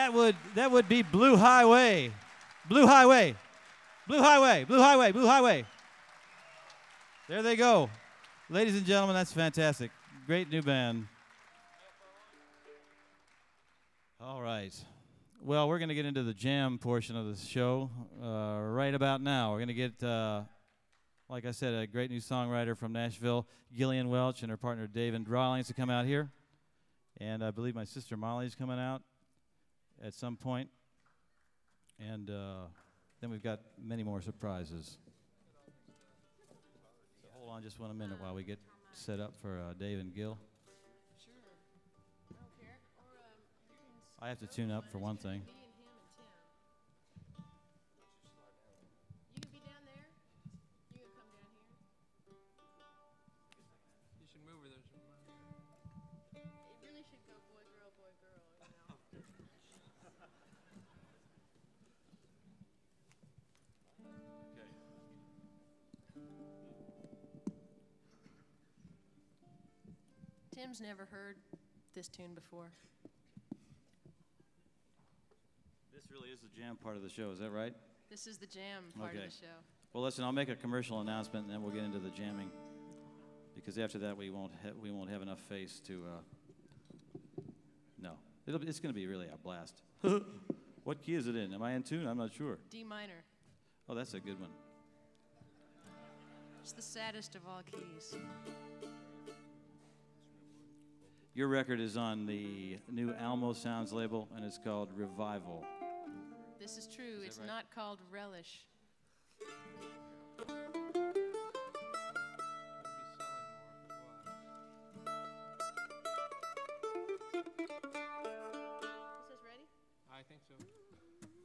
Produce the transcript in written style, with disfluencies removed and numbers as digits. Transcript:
That would be Blue Highway. Blue Highway. Blue Highway. Blue Highway. Blue Highway. There they go. Ladies and gentlemen, that's fantastic. Great new band. All right. Well, we're going to get into the jam portion of the show right about now. We're going to get, like I said, a great new songwriter from Nashville, Gillian Welch, and her partner David Rawlings to come out here. And I believe my sister Molly's coming out at some point. And then we've got many more surprises. So hold on just 1 minute while we get set up for Dave and Gil. Sure. I don't care. Or I have to tune up for one thing. me and him and Tim. You can be down there. You can come down here. You should move where there's some It really should go boy, girl, you know. Tim's never heard this tune before. This really is the jam part of the show, is that right? This is the jam part Okay. of the show. Well, listen, I'll make a commercial announcement, and then we'll get into the jamming. Because after that, we won't have enough face to. No, it's going to be really a blast. What key is it in? Am I in tune? I'm not sure. D minor. Oh, that's a good one. It's the saddest of all keys. Your record is on the new Almo Sounds label, and it's called Revival. This is true. Is It's that right? not called Relish. Is this ready? I think so.